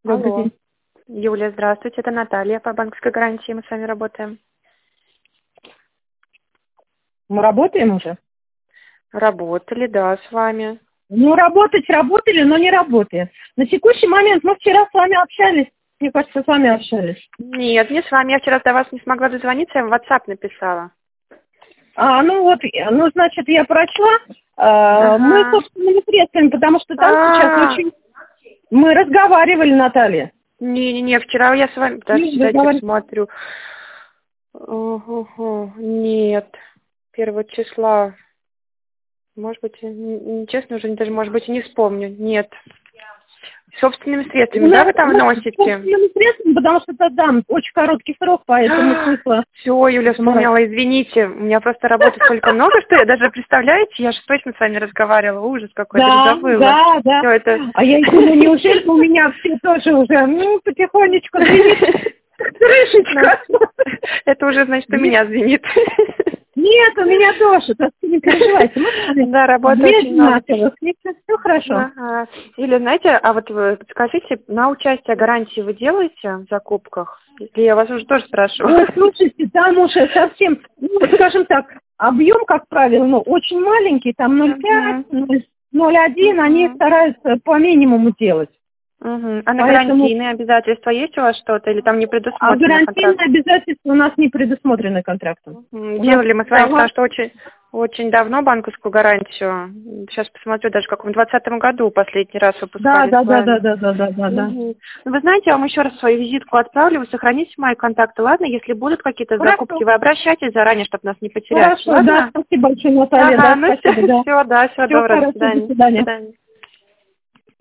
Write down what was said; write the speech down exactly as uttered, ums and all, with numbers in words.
Добрый Алло. день. Юлия, здравствуйте. Это Наталья по банковской гарантии. Мы с вами работаем. Мы работаем уже? Работали, да, с вами. Ну, работать работали, но не работаем. На текущий момент мы вчера с вами общались. Мне кажется, с вами общались. Нет, не с вами. Я вчера до вас не смогла дозвониться, я в WhatsApp написала. А, ну вот, ну, значит, я прочла. А, мы, Ага. собственными средствами, потому что там сейчас А, очень... Мы разговаривали, Наталья. Не-не-не, вчера я с вами... Даже, Ну, дайте разговаривали. посмотрю. Ого, нет. Первого числа. Может быть, н- н- честно, уже даже, может быть, и не вспомню. Нет. Собственными средствами, да, вы там Ну, вносите? собственными средствами, потому что это, да, очень короткий срок, поэтому смысла... Все, Юля вспомнила, извините. У меня просто работы столько много, что я даже, представляете, я же точно с вами разговаривала. Ужас какой, я даже Да, забыла. да, да. Всё это... А я думаю, неужели у меня все тоже уже, ну, потихонечку звенит крышечка. Это уже, значит, у меня звенит. Нет, у меня тоже, так что не переживайте. Мы с вами Да, работа две очень много. одинаковых, все хорошо. Ага. Или, знаете, а вот вы скажите, на участие гарантии вы делаете в закупках? Или я вас уже тоже спрашиваю? Ой, слушайте, там уже совсем, ну, скажем так, объем, как правило, ну, очень маленький, там ноль пять, ноль один, они Мгм. стараются по минимуму делать. Мгм. А на Поэтому... гарантийные обязательства есть у вас что-то? Или там не А предусмотрено контракт? гарантийные обязательства у нас не предусмотрены контрактом. М, У нас Делали мы с вами, права... потому что очень, очень давно банковскую гарантию. Сейчас посмотрю, даже как в двадцатом году последний раз Да, выпускали да, с да, да, вами. да, да, да, да, да. Мгм. Ну, вы знаете, я вам еще раз свою визитку отправлю, вы сохраните мои контакты, ладно? Если будут какие-то Хорошо. закупки, вы обращайтесь заранее, чтобы нас не потерять, Хорошо, да, ладно? спасибо большое, Наталья, Ага, да, ну спасибо, да. все, да, всего Всего доброго, до хорошего, до свидания. До свидания. свидания.